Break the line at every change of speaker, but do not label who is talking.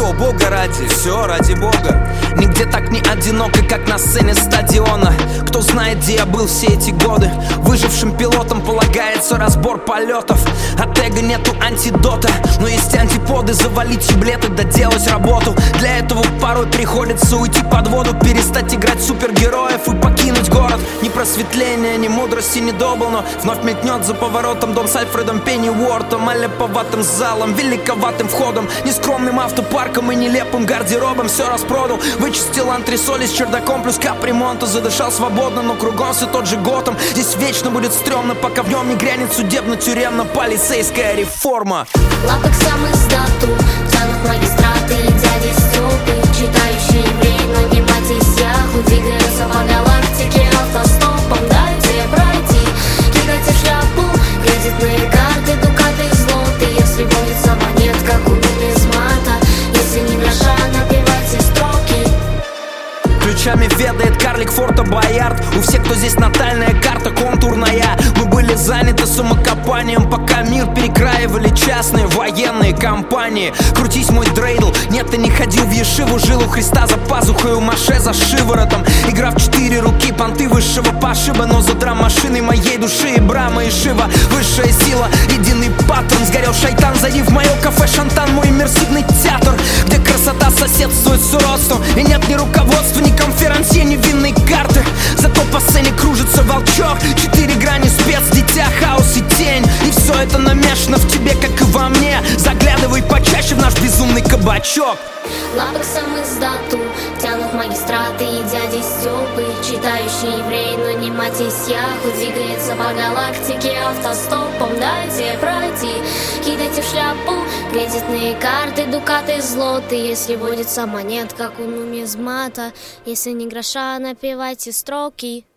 Все, Бога ради, все ради Бога. Нигде так не одиноко, как на сцене стадиона. Кто знает, где я был все эти годы. Выжившим пилотам полагается разбор полетов. От эго нету антидота, но есть антиподы. Завалить еблеты, доделать работу. Для этого порой приходится уйти под воду, перестать играть супергероев и покинуть город. Ни просветления, ни мудрости не добыл, но вновь метнет за поворотом дом с Альфредом Пенниуортом, аляповатым залом, великоватым входом, нескромным автопарком и нелепым гардеробом. Все распродал, вычистил антресоли с чердаком плюс капремонта. Задышал свободно, но кругом все тот же Готэм. Здесь вечно будет стрёмно, пока в нем не грянет судебно-тюремно-полицейская реформа.
Лапексом из дату тянут магистраты и дяди Стёпы, читающие время, не матись яху, двигаются по галактике автостопом. Дайте пройти, кидайте в шляпу кредитные карты, дукаты, злоты. Если водится монет, как у нумизмата, если не гроша, напевайте строки.
Ключами ведает карлик Форта Боярд. У всех, кто здесь натальная карта контурная. Мы были заняты самокопанием, пока мир перекраивали частные военные компании. Крутись, мой дрейдл, нет, ты не ходил в Ешиву. Жил у Христа за пазухой, у Маше за шиворотом. Игра в 4 руки, понты высшего пошиба. Но за драм-машиной моей души и Брама, и Шива. Высшая сила, единый паттерн. Сгорел шайтан, зайди в мое кафе Шантан, мой иммерсивный театр, где красота соседствует с уродством. И нет ни руководства, ни конферансье, ни винной карты. Зато по сцене кружится волчок. 4 грани, спец, дитя, хаос и тень. И все это намешано в тебе, как и во мне. Заглядывай почаще в наш безумный кабачок.
Лапексом из дату тянут магистраты и дяди Стёпы, читающий еврей, но не матись яху, двигается по галактике автостопом. Дайте пройти, кидайте в шляпу кредитные карты, дукаты, злоты. Если водится монет, как у нумизмата, если не гроша, напевайте строки.